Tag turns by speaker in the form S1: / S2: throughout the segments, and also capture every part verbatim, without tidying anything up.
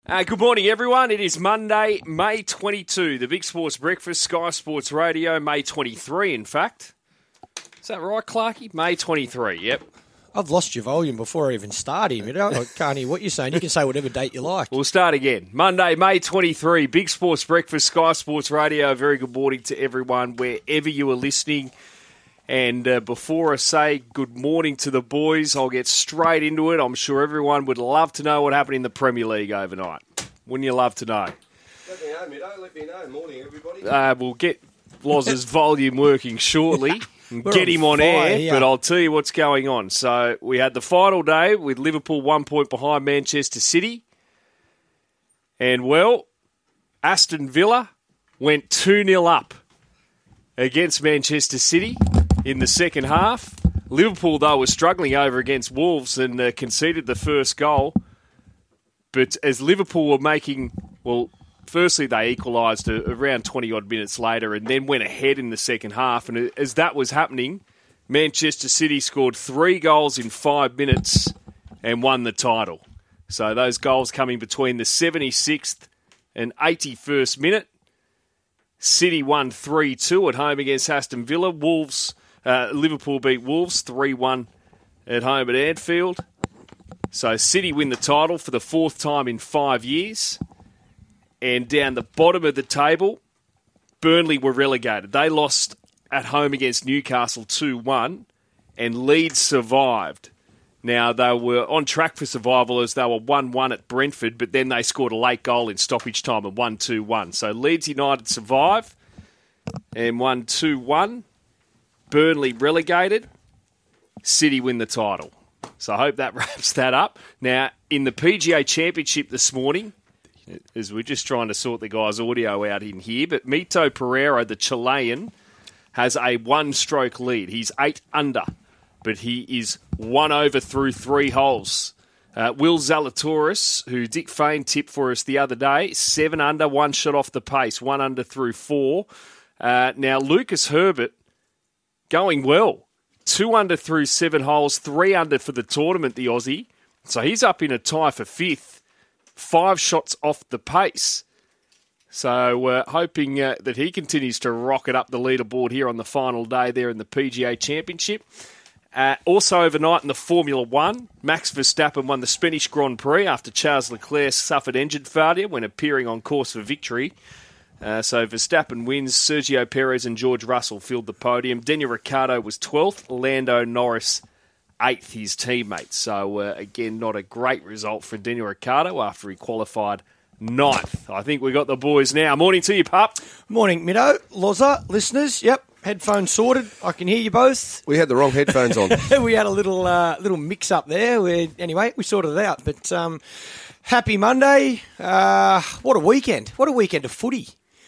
S1: Uh, good morning, everyone. It is Monday, May twenty-second. The Big Sports Breakfast, Sky Sports Radio, May twenty-third, in fact. Is that right, Clarkie? May twenty-third, yep.
S2: I've lost your volume before I even start here. I can't hear what you're saying. You can say whatever date you like.
S1: We'll start again. Monday, May twenty-third, Big Sports Breakfast, Sky Sports Radio. Very good morning to everyone, wherever you are listening. And uh, before I say good morning to the boys, I'll get straight into it. I'm sure everyone would love to know what happened in the Premier League overnight. Wouldn't you love to know?
S3: Let me know, Middo. Let me know. Morning, everybody.
S1: Uh, we'll get Loz's volume working shortly and
S2: We're
S1: get
S2: on
S1: him on
S2: fire
S1: air,
S2: here.
S1: but I'll tell you what's going on. So we had the final day with Liverpool one point behind Manchester City. And, well, Aston Villa went two nil up against Manchester City in the second half. Liverpool, though, was struggling over against Wolves and uh, conceded the first goal. But as Liverpool were making, well, firstly they equalised around twenty-odd minutes later and then went ahead in the second half. And as that was happening, Manchester City scored three goals in five minutes and won the title. So those goals coming between the seventy-sixth and eighty-first minute. City won three two at home against Aston Villa. Wolves, uh, Liverpool beat Wolves three one at home at Anfield. So City win the title for the fourth time in five years. And down the bottom of the table, Burnley were relegated. They lost at home against Newcastle two one, and Leeds survived. Now, they were on track for survival as they were one one at Brentford, but then they scored a late goal in stoppage time and won two one. So Leeds United survive and won two one. Burnley relegated. City win the title. So I hope that wraps that up. Now, in the P G A Championship this morning, as we're just trying to sort the guy's audio out in here, but Mito Pereira, the Chilean, has a one-stroke lead. He's eight under, but he is one over through three holes. Uh, Will Zalatoris, who Dick Fain tipped for us the other day, seven under, one shot off the pace, one under through four. Uh, now, Lucas Herbert going well. Two under through seven holes, three under for the tournament, the Aussie. So he's up in a tie for fifth. Five shots off the pace. So uh, hoping uh, that he continues to rocket up the leaderboard here on the final day there in the P G A Championship. Uh, also overnight in the Formula One, Max Verstappen won the Spanish Grand Prix after Charles Leclerc suffered engine failure when appearing on course for victory. Uh, so Verstappen wins. Sergio Perez and George Russell filled the podium. Daniel Ricciardo was twelfth. Lando Norris eighth, his teammate. So, uh, again, not a great result for Daniel Ricciardo after he qualified ninth. I think we got the boys now. Morning to you, pup.
S2: Morning, Middo. Loza, listeners. Yep, headphones sorted. I can hear you both.
S3: We had the wrong headphones on.
S2: We had a little uh, little mix-up there. We, anyway, we sorted it out. But um, happy Monday. Uh, what a weekend. What a weekend of footy.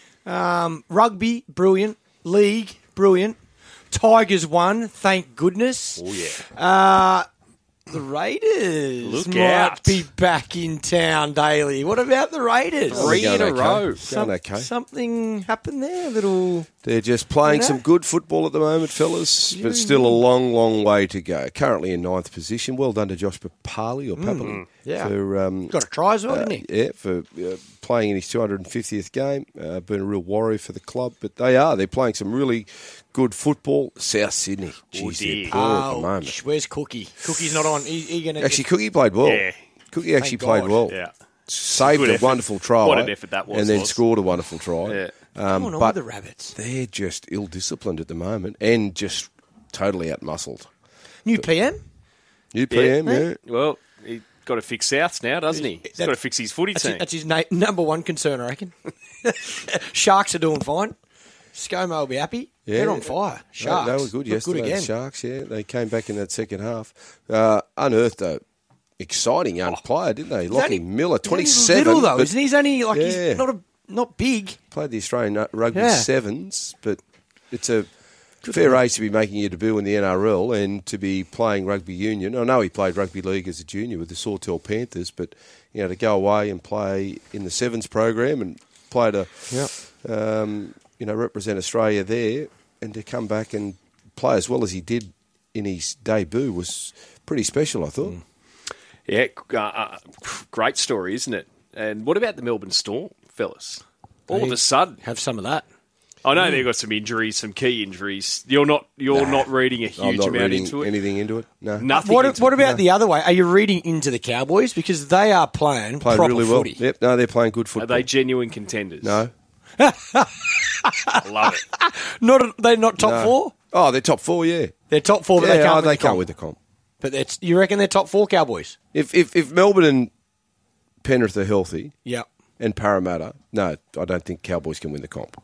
S2: Um, rugby, brilliant. League, brilliant. Tigers won, thank goodness.
S1: Oh, yeah.
S2: Uh, the Raiders
S1: Look
S2: might
S1: out.
S2: be back in town daily. What about the Raiders?
S1: Three in a
S3: Going okay.
S1: row.
S3: Going
S2: Some-
S3: okay.
S2: Something happened there, a little...
S3: They're just playing
S2: You know?
S3: some good football at the moment, fellas,
S2: Yeah.
S3: but still a long, long way to go. Currently in ninth position. Well done to Josh Papali or Papali.
S2: yeah.
S3: For, um,
S2: Got a try as well,
S3: uh,
S2: didn't he?
S3: Yeah, for uh, playing in his two hundred fiftieth game. Uh, been a real warrior for the club. But they are. They're playing some really good football. South Sydney. Jeez,
S1: dear.
S3: they're poor at the
S2: Oh,
S3: moment.
S2: sh- where's Cookie? Cookie's not on. He, he gonna
S3: Actually, Cookie played well.
S1: Yeah.
S3: Cookie actually
S2: Thank
S3: played
S2: God.
S3: well.
S1: Yeah.
S3: Saved
S1: Good
S3: a
S1: effort.
S3: wonderful try.
S1: What an effort that was,
S3: And then
S1: was.
S3: scored a wonderful try.
S1: Yeah.
S3: Um,
S2: Come on,
S3: but
S2: with the Rabbits.
S3: they're just ill-disciplined at the moment and just totally out-muscled.
S2: New P M?
S3: New P M,
S2: Yeah.
S3: yeah.
S1: Well, he's got to fix Souths now, doesn't he? He's
S2: That-
S1: got to fix his footy
S2: That's,
S1: team.
S2: his, that's his na- number one concern, I reckon. Sharks are doing fine. ScoMo will be happy.
S3: Yeah.
S2: They're on fire. Sharks.
S3: They, they were good
S2: Look
S3: yesterday.
S2: Good
S3: the
S2: again.
S3: Sharks, yeah. They came back in that second half. Uh, unearthed a exciting young player, didn't they? Lockie
S2: only-
S3: Miller,
S2: He's only
S3: twenty-seven.
S2: little, though,
S3: but
S2: isn't he? He's only like
S3: Yeah.
S2: he's not a not big.
S3: played the Australian uh, Rugby
S2: Yeah.
S3: Sevens, but it's a fair age to be making your debut in the N R L and to be playing rugby union. I know he played rugby league as a junior with the Sawtell Panthers, but you know to go away and play in the Sevens program and play to um, you know represent Australia there, and to come back and play as well as he did in his debut was pretty special, I thought.
S1: Yeah, uh, uh, great story, isn't it? And what about the Melbourne Storm, fellas? All
S2: Hey.
S1: of a sudden,
S2: Have some of that.
S1: I know they've got some injuries, some key injuries. You're not you're
S3: Nah.
S1: not reading a
S3: I'm
S1: huge
S3: not
S1: amount
S3: reading
S1: into it.
S3: anything into it. No.
S1: Nothing.
S2: What,
S1: into
S2: what
S1: it.
S2: about the other way? Are you reading into the Cowboys? Because they are playing,
S3: Playing
S2: proper
S3: really well.
S2: footy.
S3: Yep. No, they're playing good
S1: Are
S3: football.
S1: they genuine contenders?
S3: No.
S1: I love it.
S2: Not They're not top
S3: No.
S2: four?
S3: Oh, they're top four. Yeah.
S2: They're top four, but
S3: yeah,
S2: they can't
S3: oh,
S2: win
S3: they
S2: the
S3: can't
S2: comp.
S3: win the comp.
S2: But that's, you reckon they're top four Cowboys?
S3: If if if Melbourne and Penrith are healthy
S2: Yeah.
S3: and Parramatta, no, I don't think Cowboys can win the comp.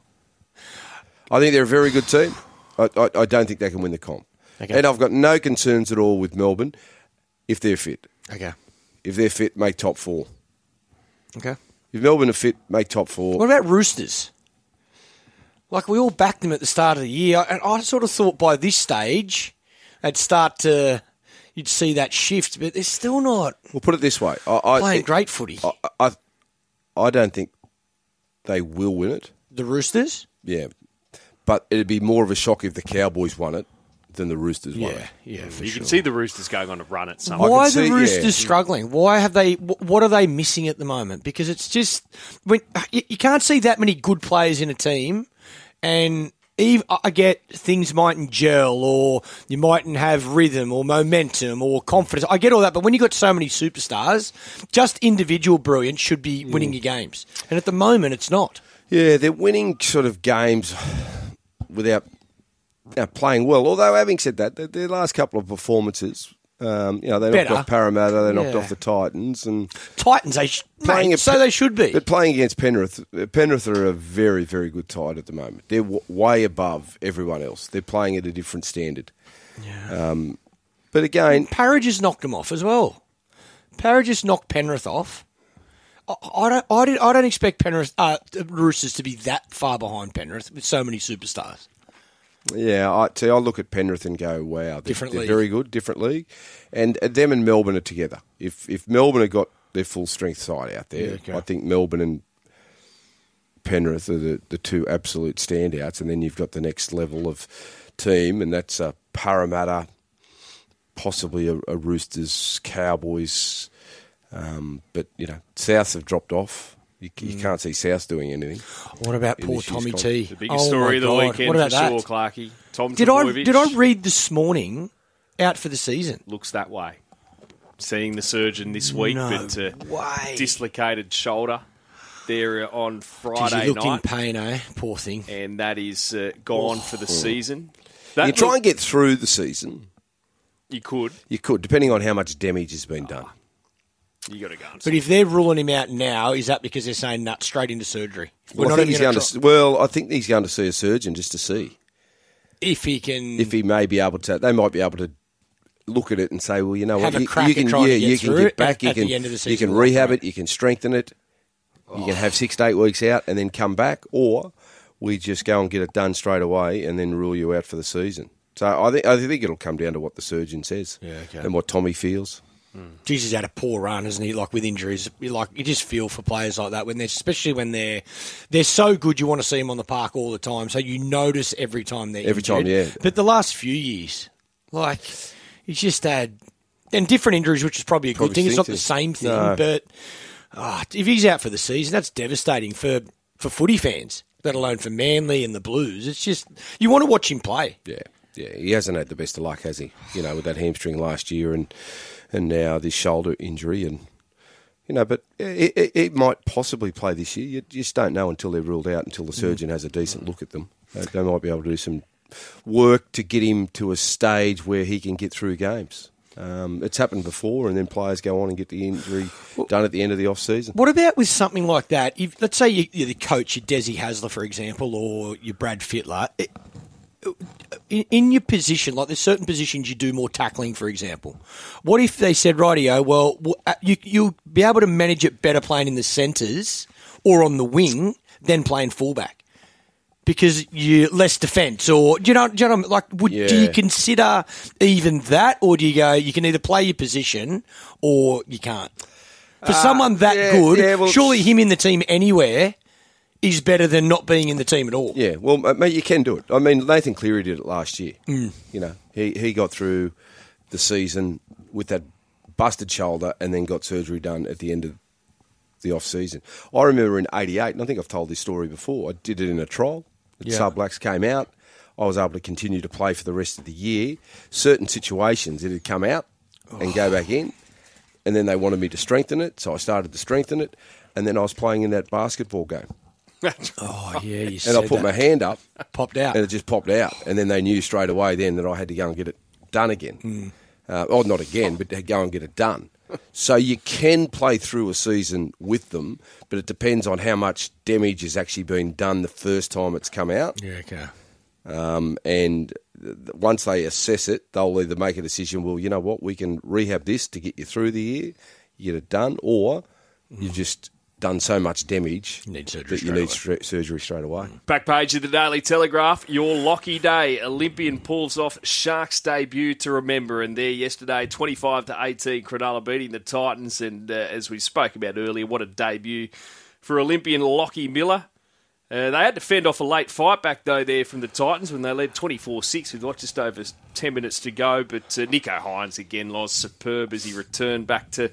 S3: I think they're a very good team. I, I, I don't think they can win the comp.
S2: Okay.
S3: And I've got no concerns at all with Melbourne if they're fit.
S2: Okay.
S3: If they're fit, make top four.
S2: Okay.
S3: If Melbourne are fit, make top four.
S2: What about Roosters? Like, we all backed them at the start of the year, and I sort of thought by this stage they'd start to, you'd see that shift, but they're still not
S3: We'll put it this way. I, I,
S2: playing great footy.
S3: I, I, I don't think they will win it.
S2: The Roosters?
S3: Yeah. But it'd be more of a shock if the Cowboys won it than the Roosters won it.
S2: yeah, for
S1: You
S2: sure.
S1: can see the Roosters going on a run at some
S3: I
S2: Why are
S3: can
S2: the
S3: see-
S2: Roosters
S3: yeah.
S2: struggling? Why have they? wh- What are they missing at the moment? Because it's just when you you can't see that many good players in a team, and even, I get things mightn't gel, or you mightn't have rhythm, or momentum, or confidence. I get all that, but when you got so many superstars, just individual brilliance should be winning your games, and at the moment, it's not.
S3: Yeah, they're winning sort of games without you know, playing well. Although, having said that, their, their last couple of performances, um, you know, they knocked
S2: Better.
S3: off Parramatta, they knocked
S2: Yeah.
S3: off the Titans, and
S2: Titans, they sh-
S3: Playing
S2: mate,
S3: a
S2: so
S3: pe-
S2: they should be.
S3: but playing against Penrith, Penrith are a very, very good side at the moment. They're w- way above everyone else. They're playing at a different standard. Um, but again,
S2: Parra just knocked them off as well. Parra just knocked Penrith off. I, I don't. I, did, I don't expect Penrith uh, Roosters to be that far behind Penrith with so many superstars.
S3: yeah, I see. I look at Penrith and go, "Wow, they're,
S2: Different
S3: they're
S2: league.
S3: very good, different league." And uh, them and Melbourne are together. If if Melbourne have got their full strength side out there,
S2: Yeah, okay.
S3: I think Melbourne and Penrith are the, the two absolute standouts. And then you've got the next level of team, and that's uh, Parramatta, possibly a, a Roosters, Cowboys. Um, but you know, South have dropped off. You, you
S2: Mm.
S3: can't see South doing anything.
S2: What about
S3: In
S2: poor
S3: this year's
S2: Tommy
S3: comp.
S2: T?
S1: The biggest
S2: Oh
S1: story
S2: my
S1: of the
S2: God.
S1: weekend
S2: What
S1: for
S2: about that?
S1: sure, Clarkey. Tom
S2: Did I
S1: Trbojevic
S2: did I read this morning out for the season?
S1: looks that way. Seeing the surgeon this week,
S2: No
S1: but uh,
S2: way.
S1: dislocated shoulder there on
S2: Geez,
S1: Friday
S2: he looked
S1: night,
S2: in pain, eh? Poor thing.
S1: and that is uh, gone for the season.
S3: You
S1: That
S3: try
S1: look-
S3: and get through the season.
S1: you could.
S3: You could, depending on how much damage has been done.
S1: You got to go. And
S2: But if they're ruling him out now, is that because they're saying nut straight into surgery?
S3: Well, I think he's
S2: even
S3: going
S2: gonna
S3: to.
S2: try-
S3: Well, I think he's going to see a surgeon just to see
S2: if he can.
S3: if he may be able to. They might be able to look at it and say, well, you know
S2: Have
S3: what,
S2: a
S3: you,
S2: crack
S3: you
S2: at
S3: can,
S2: trying to
S3: yeah,
S2: get
S3: you can
S2: through
S3: get
S2: it
S3: back,
S2: at-
S3: you
S2: at
S3: can,
S2: the end of the
S3: you
S2: season,
S3: can
S2: we'll
S3: rehab
S2: operate.
S3: it, you can strengthen it, you can have six to eight weeks out and then come back, or we just go and get it done straight away and then rule you out for the season. So I think I think it'll come down to what the surgeon says
S2: Yeah, okay.
S3: and what Tommy feels.
S2: Jesus had a poor run, hasn't he? Like with injuries, you like you just feel for players like that when they're, especially when they're they're so good, you want to see them on the park all the time. So you notice every time they're
S3: Every time,
S2: injured.
S3: yeah.
S2: But the last few years, like he's just had and different injuries, which is probably a good
S3: Probably
S2: thing. It's not
S3: stinks
S2: the
S3: it.
S2: same thing,
S3: No.
S2: but ah, if he's out for the season, that's devastating for for footy fans, let alone for Manly and the Blues. It's just you want to watch him play.
S3: Yeah, yeah, he hasn't had the best of luck, has he? You know, with that hamstring last year and and now this shoulder injury, and you know, but it, it, it might possibly play this year. You just don't know until they're ruled out, until the surgeon has a decent look at them. They, they might be able to do some work to get him to a stage where he can get through games. Um, it's happened before, and then players go on and get the injury done at the end of the off season.
S2: What about with something like that? If, let's say you, you're the coach, you're Desi Hasler, for example, or you're Brad Fittler. It, in, in your position, like there's certain positions you do more tackling, for example. What if they said, rightio, well, w- uh, you, you'll be able to manage it better playing in the centres or on the wing than playing fullback? Because you less defence, or do you know? Do you know? Like, would, do you
S3: Yeah.
S2: consider even that, or do you go? You can either play your position, or you can't. For someone that
S3: yeah,
S2: good,
S3: yeah, well,
S2: surely him in the team anywhere is better than not being in the team at all.
S3: Yeah, well, mate, you can do it. I mean, Nathan Cleary did it last year.
S2: Mm.
S3: You know, he, he got through the season with that busted shoulder and then got surgery done at the end of the off season. I remember in eighty-eight, and I think I've told this story before. I did it in a trial. The
S2: Yeah.
S3: Sub Blacks came out. I was able to continue to play for the rest of the year. Certain situations, it'd come out and go back in, and then they wanted me to strengthen it, so I started to strengthen it, and then I was playing in that basketball game.
S2: Oh, yeah, you
S3: And
S2: said
S3: I put
S2: that.
S3: my hand up,
S2: Popped out.
S3: and it just popped out. And then they knew straight away then that I had to go and get it done again.
S2: Mm.
S3: Uh, or not again, but to go and get it done. So you can play through a season with them, but it depends on how much damage has actually been done the first time it's come out.
S2: Yeah, okay.
S3: Um, and th- once they assess it, they'll either make a decision, well, you know what, we can rehab this to get you through the year, you get it done, or you've just done so much damage
S2: You need surgery
S3: that you
S2: straight
S3: need
S2: away.
S3: stra- surgery straight away.
S1: Back page of the Daily Telegraph, your Lockie Day. Olympian pulls off Sharks debut to remember. And there yesterday, twenty-five to eighteen, Cronulla beating the Titans. And uh, as we spoke about earlier, what a debut for Olympian Lockie Miller. Uh, they had to fend off a late fight back, though, there from the Titans when they led twenty-four six with what, just over ten minutes to go. But uh, Nico Hines, again, was superb as he returned back to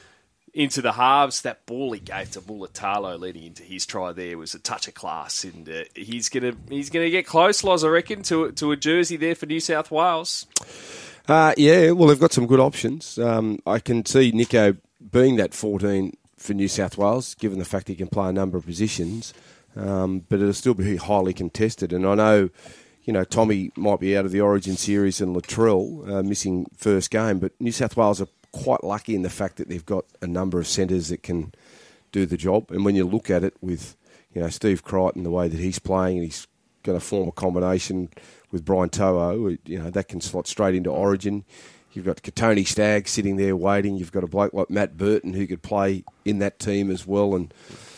S1: into the halves. That ball he gave to Mulatalo leading into his try there was a touch of class. And uh, he's going to he's gonna get close, Loz, I reckon, to, to a jersey there for New South Wales.
S3: Uh, yeah, well, they've got some good options. Um, I can see Nico being that fourteen for New South Wales, given the fact he can play a number of positions. Um, but it'll still be highly contested. And I know, you know, Tommy might be out of the Origin series and Latrell uh, missing first game, but New South Wales are quite lucky in the fact that they've got a number of centres that can do the job. And when you look at it with, you know, Steve Crichton, the way that he's playing, and he's going to form a combination with Brian To'o, you know, that can slot straight into Origin. You've got Katoni Stagg sitting there waiting. You've got a bloke like Matt Burton who could play in that team as well, and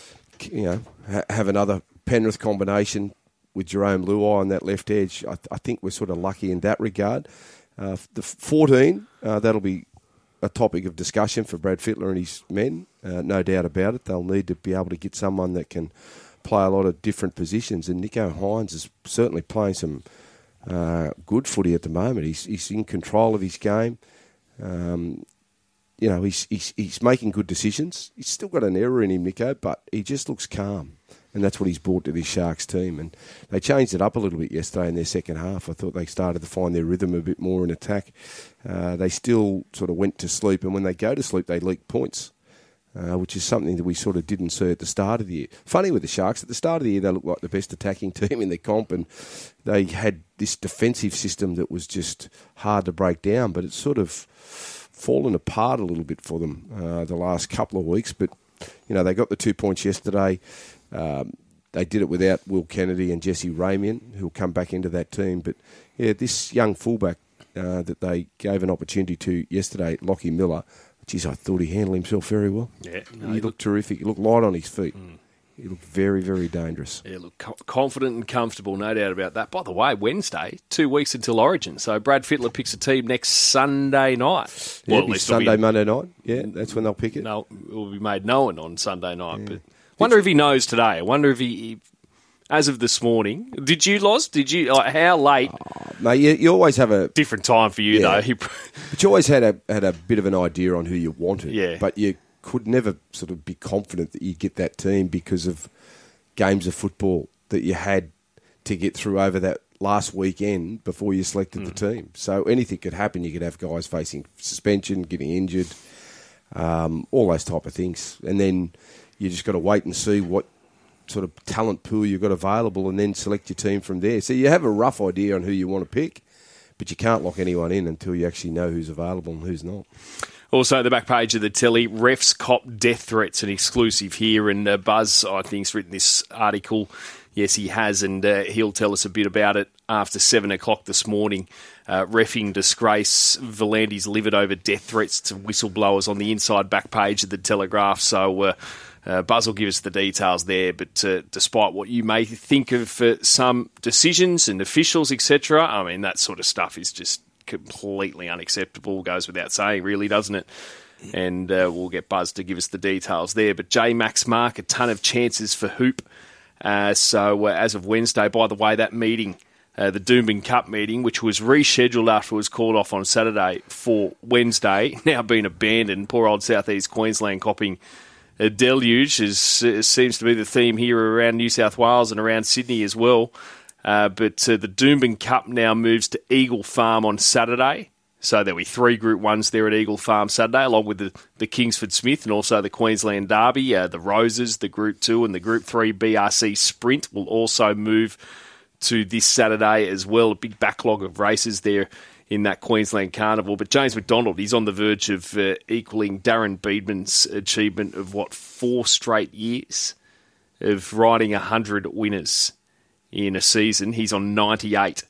S3: you know, ha- have another Penrith combination with Jerome Luai on that left edge. I, th- I think we're sort of lucky in that regard. Uh, the fourteen, uh, that'll be a topic of discussion for Brad Fittler and his men, uh, no doubt about it. They'll need to be able to get someone that can play a lot of different positions, and Nico Hines is certainly playing some uh, good footy at the moment. He's, he's in control of his game. Um, You know, he's, he's he's making good decisions. He's still got an error in him, Nico, but he just looks calm. And that's what he's brought to this Sharks team. And they changed it up a little bit yesterday in their second half. I thought they started to find their rhythm a bit more in attack. Uh, they still sort of went to sleep, and when they go to sleep, they leak points, uh, which is something that we sort of didn't see at the start of the year. Funny with the Sharks, at the start of the year, they looked like the best attacking team in the comp, and they had this defensive system that was just hard to break down, but it's sort of fallen apart a little bit for them uh, the last couple of weeks. But, you know, they got the two points yesterday. Um, they did it without Will Kennedy and Jesse Ramian, who'll come back into that team. But, yeah, this young fullback uh, that they gave an opportunity to yesterday, Lockie Miller, geez, I thought he handled himself very well.
S1: Yeah,
S3: he,
S1: no, he
S3: looked terrific. He looked light on his feet. Mm. He looked very, very dangerous.
S1: Yeah, look, co- confident and comfortable, no doubt about that. By the way, Wednesday, two weeks until Origin, so Brad Fittler picks a team next Sunday night.
S3: Yeah,
S1: well,
S3: it'll be Sunday, be, Monday night. Yeah, that's when they'll pick it.
S1: No, it will be made known on Sunday night. Yeah. But wonder if he knows today. I wonder if he, he, as of this morning, did you, Loz? Did you? Like, how late?
S3: Oh, mate, you, you always have a
S1: different time for you,
S3: yeah.
S1: though.
S3: But you always had a had a bit of an idea on who you wanted.
S1: Yeah,
S3: but you could never sort of be confident that you get that team because of games of football that you had to get through over that last weekend before you selected mm. the team. So anything could happen. You could have guys facing suspension, getting injured, um, all those type of things. And then you just got to wait and see what sort of talent pool you've got available and then select your team from there. So you have a rough idea on who you want to pick, but you can't lock anyone in until you actually know who's available and who's not.
S1: Also, the back page of the telly, refs cop death threats, an exclusive here. And uh, Buzz, I think, has written this article. Yes, he has, and uh, he'll tell us a bit about it after seven o'clock this morning. Uh, reffing disgrace, Volandi's livid over death threats to whistleblowers on the inside back page of the Telegraph. So uh, uh, Buzz will give us the details there. But uh, despite what you may think of uh, some decisions and officials, et cetera, I mean, that sort of stuff is just completely unacceptable, goes without saying, really, doesn't it? And uh, we'll get Buzz to give us the details there. But J Max Mark, a ton of chances for Hoop. Uh, so uh, as of Wednesday, by the way, that meeting, uh, the Doomben Cup meeting, which was rescheduled after it was called off on Saturday for Wednesday, now been abandoned. Poor old South East Queensland copping a deluge, is, uh, seems to be the theme here around New South Wales and around Sydney as well. Uh, but uh, the Doomben Cup now moves to Eagle Farm on Saturday. So there'll be three Group Ones there at Eagle Farm Saturday, along with the, the Kingsford Smith and also the Queensland Derby. Uh, the Roses, the Group Two and the Group Three B R C Sprint will also move to this Saturday as well. A big backlog of races there in that Queensland Carnival. But James McDonald, he's on the verge of uh, equaling Darren Beedman's achievement of, what, four straight years of riding one hundred winners in a season. He's on ninety-eight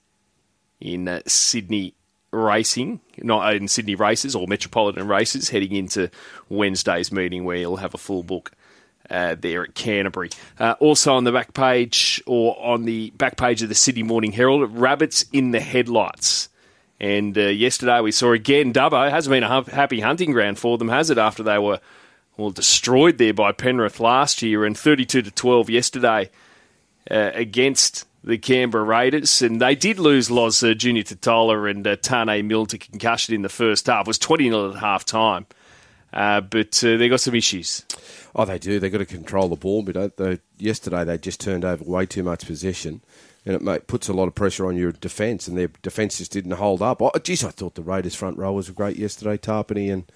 S1: in uh, Sydney racing, not in Sydney races or Metropolitan races, heading into Wednesday's meeting where he'll have a full book uh, there at Canterbury. Uh, also on the back page, or on the back page of the Sydney Morning Herald, rabbits in the headlights. And uh, yesterday we saw again, Dubbo, it hasn't been a happy hunting ground for them, has it, after they were well destroyed there by Penrith last year, and thirty-two to twelve yesterday uh, against the Canberra Raiders. And they did lose Loz uh, Junior Totola and uh, Tane Milne to concussion in the first half. It was twenty nil at half time. Uh, but uh, they got some issues.
S3: Oh, they do. They've got to control the ball. But they, yesterday they just turned over way too much possession. And it mate, puts a lot of pressure on your defence, and their defence just didn't hold up. Oh, geez, I thought the Raiders' front row was great yesterday. Tarpany and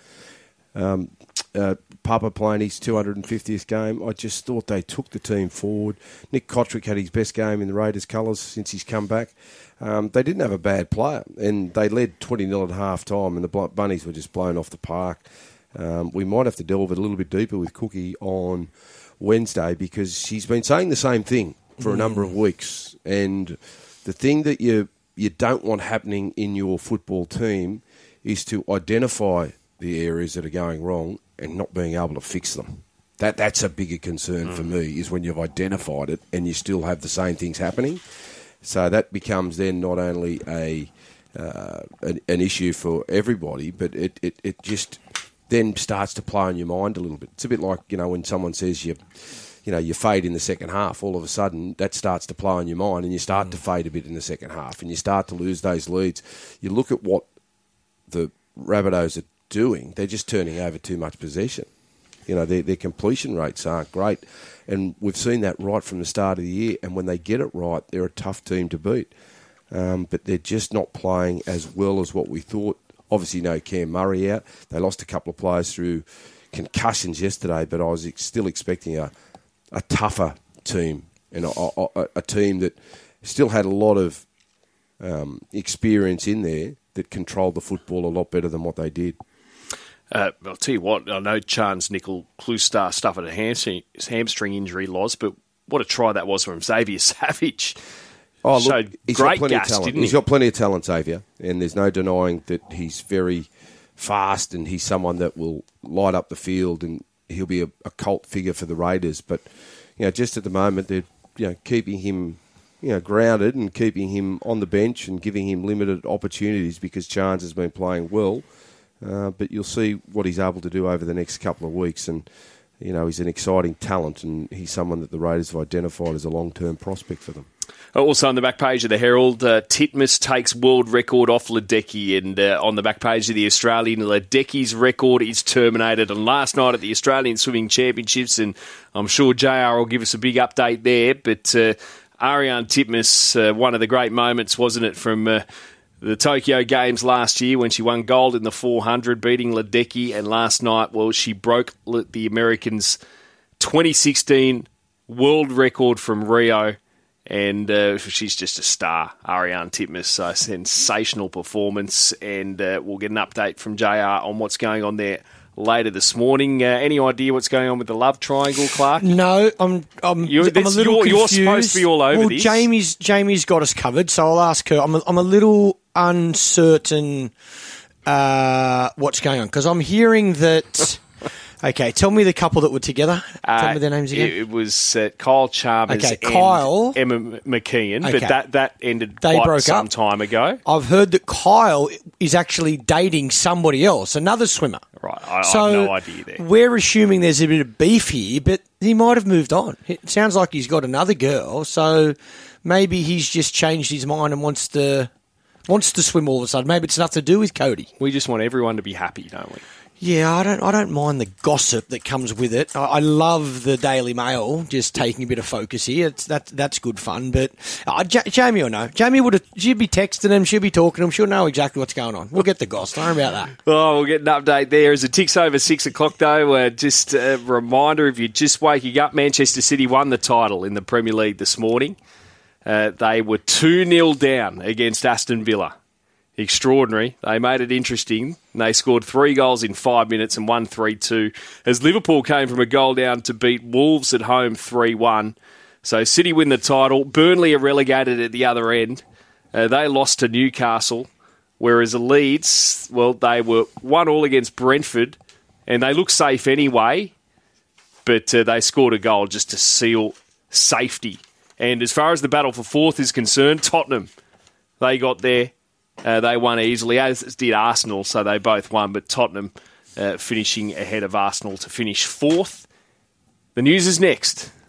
S3: um, uh, Papa playing his two hundred fiftieth game. I just thought they took the team forward. Nick Kotrick had his best game in the Raiders' colours since he's come back. Um, they didn't have a bad player, and they led twenty nil at half time, and the Bunnies were just blown off the park. Um, we might have to delve a little bit deeper with Cookie on Wednesday, because she's been saying the same thing for a number of weeks. And the thing that you you don't want happening in your football team is to identify the areas that are going wrong and not being able to fix them. That That's a bigger concern mm. for me, is when you've identified it and you still have the same things happening. So that becomes then not only a uh, an, an issue for everybody, but it, it, it just then starts to play on your mind a little bit. It's a bit like, you know, when someone says you... you know, you fade in the second half, all of a sudden that starts to play on your mind and you start mm. to fade a bit in the second half and you start to lose those leads. You look at what the Rabbitohs are doing, they're just turning over too much possession. You know, their, their completion rates aren't great, and we've seen that right from the start of the year, and when they get it right, they're a tough team to beat. Um, but they're just not playing as well as what we thought. Obviously, no Cam Murray out. They lost a couple of players through concussions yesterday, but I was ex- still expecting a a tougher team, and a, a, a team that still had a lot of um, experience in there that controlled the football a lot better than what they did.
S1: Uh, I'll tell you what, I know Chance Nickel Clustar suffered a hamstring, hamstring injury loss, but what a try that was from Xavier Savage.
S3: Oh, look,
S1: Showed
S3: he's
S1: great
S3: got plenty
S1: gas,
S3: of talent.
S1: didn't he?
S3: He's got plenty of talent, Xavier, and there's no denying that he's very fast and he's someone that will light up the field, and he'll be a, a cult figure for the Raiders. But, you know, just at the moment, they're, you know, keeping him, you know, grounded and keeping him on the bench and giving him limited opportunities because Chance has been playing well. Uh, but you'll see what he's able to do over the next couple of weeks. And, you know, he's an exciting talent, and he's someone that the Raiders have identified as a long-term prospect for them.
S1: Also on the back page of the Herald, uh, Titmus takes world record off Ledecky, and uh, on the back page of the Australian, Ledecky's record is terminated. And last night at the Australian Swimming Championships, and I'm sure J R will give us a big update there, but uh, Ariarne Titmus, uh, one of the great moments, wasn't it, from uh, the Tokyo Games last year when she won gold in the four hundred, beating Ledecky, and last night, well, she broke the Americans' twenty sixteen world record from Rio. And uh, she's just a star, Ariarne Titmus. So sensational performance, and uh, we'll get an update from J R on what's going on there later this morning. Uh, any idea what's going on with the love triangle, Clark?
S2: No, I'm. I'm,
S1: you're,
S2: I'm a little
S1: you're,
S2: confused.
S1: You're supposed to be all over
S2: well,
S1: this.
S2: Jamie's Jamie's got us covered, so I'll ask her. I'm a, I'm a little uncertain uh, what's going on, because I'm hearing that. Okay, tell me the couple that were together.
S1: Uh,
S2: tell me their names again.
S1: It, it was uh, Kyle Chalmers
S2: okay,
S1: and
S2: Kyle,
S1: Emma McKeon,
S2: okay.
S1: but that, that ended
S2: they
S1: quite
S2: broke
S1: some
S2: up.
S1: time ago.
S2: I've heard that Kyle is actually dating somebody else, another swimmer.
S1: Right, I,
S2: so
S1: I have no idea there.
S2: We're assuming there's a bit of beef here, but he might have moved on. It sounds like he's got another girl, so maybe he's just changed his mind and wants to wants to swim all of a sudden. Maybe it's nothing to do with Cody.
S1: We just want everyone to be happy, don't we?
S2: Yeah, I don't. I don't mind the gossip that comes with it. I, I love the Daily Mail just taking a bit of focus here. It's that that's good fun. But uh, J- Jamie will know. Jamie would have. She'd be texting him. She'd be talking to him. She'll know exactly what's going on. We'll get the goss. Don't worry about that.
S1: Oh, we'll get an update there as it ticks over six o'clock. Though, uh, just a reminder: if you're just waking up, Manchester City won the title in the Premier League this morning. Uh, they were two nil down against Aston Villa. Extraordinary. They made it interesting. They scored three goals in five minutes and won three two as Liverpool came from a goal down to beat Wolves at home three one. So City win the title. Burnley are relegated at the other end. Uh, they lost to Newcastle, whereas the Leeds, well, they were one all against Brentford, and they look safe anyway, but uh, they scored a goal just to seal safety. And as far as the battle for fourth is concerned, Tottenham, they got there. Uh, they won easily, as did Arsenal, so they both won, but Tottenham uh, finishing ahead of Arsenal to finish fourth. The news is next.